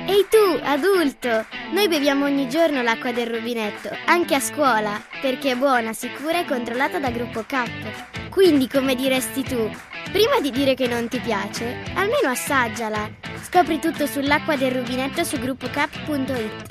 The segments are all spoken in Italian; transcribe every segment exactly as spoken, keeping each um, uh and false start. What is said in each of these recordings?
Ehi tu, adulto! Noi beviamo ogni giorno l'acqua del rubinetto, anche a scuola, perché è buona, sicura e controllata da Gruppo K. Quindi, come diresti tu, prima di dire che non ti piace, almeno assaggiala. Scopri tutto sull'acqua del rubinetto su gruppo k punto it.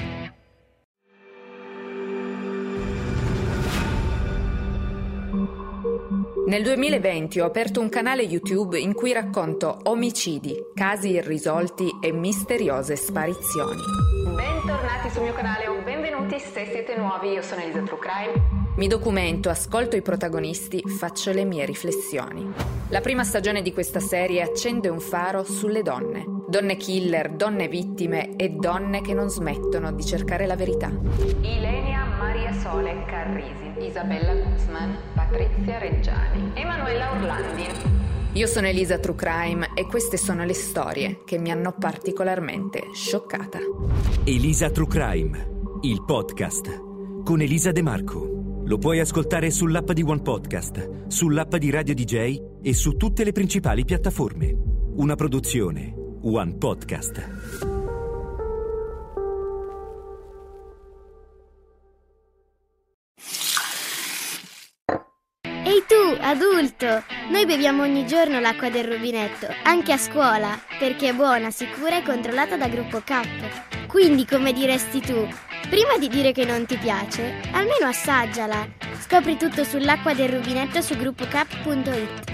Nel duemilaventi ho aperto un canale YouTube in cui racconto omicidi, casi irrisolti e misteriose sparizioni. Bentornati sul mio canale o benvenuti se siete nuovi, io sono Elisa True Crime. Mi documento, ascolto i protagonisti, faccio le mie riflessioni. La prima stagione di questa serie accende un faro sulle donne. Donne killer, donne vittime e donne che non smettono di cercare la verità. Ilenia Maria Sole Carrisi, Isabella Guzman, Patrizia Reggiani, Emanuela Orlandi. Io sono Elisa True Crime e queste sono le storie che mi hanno particolarmente scioccata. Elisa True Crime, il podcast con Elisa De Marco. Lo puoi ascoltare sull'app di One Podcast, sull'app di Radio D J e su tutte le principali piattaforme. Una produzione One Podcast. Ehi tu, adulto! Noi beviamo ogni giorno l'acqua del rubinetto, anche a scuola, perché è buona, sicura e controllata da Gruppo K. Quindi, come diresti tu, prima di dire che non ti piace, almeno assaggiala. Scopri tutto sull'acqua del rubinetto su gruppo k punto it.